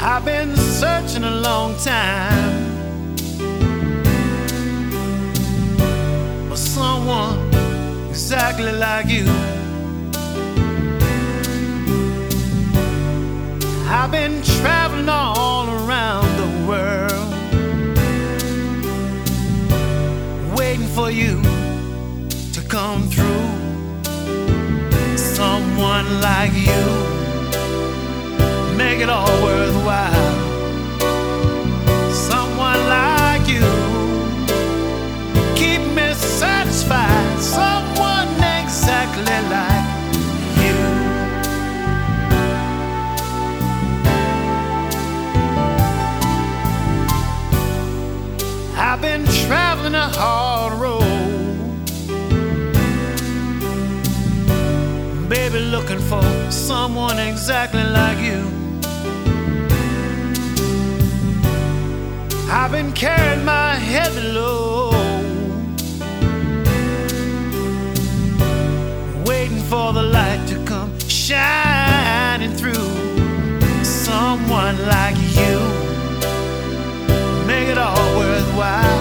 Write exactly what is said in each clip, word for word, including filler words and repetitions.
I've been searching a long time for someone exactly like you. I've been traveling all around the world, waiting for you to come through. Someone like you, make it all worthwhile. Someone like you, keep me satisfied. Someone exactly like you. I've been traveling a hard road, baby, looking for someone exactly like you. I've been carrying my heavy load, waiting for the light to come shining through. Someone like you, make it all worthwhile.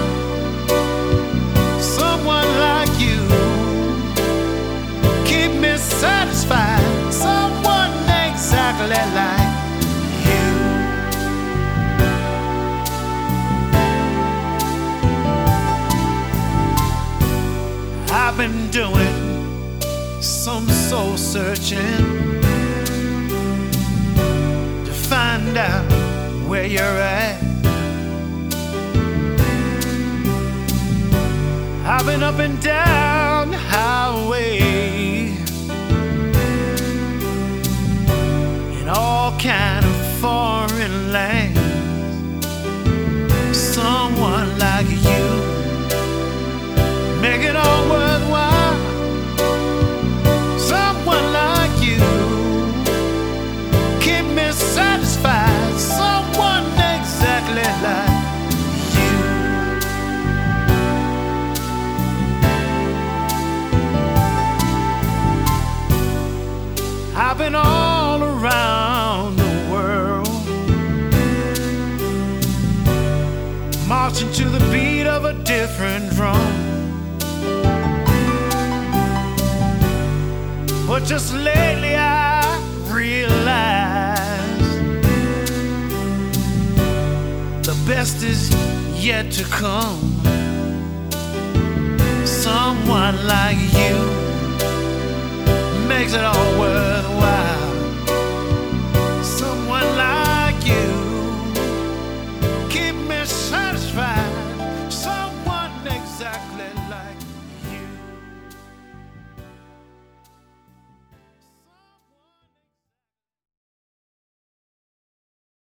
Someone like you, keep me satisfied. Someone exactly like you. I've been doing some soul searching to find out where you're at. I've been up and down the highway in all kind of foreign lands. Someone like you, make it all worthwhile. Someone like you, keep me satisfied. Someone exactly like you. I've been all around the world, marching to the beat of a different drum. But just lately I realized the best is yet to come. Someone like you makes it all worth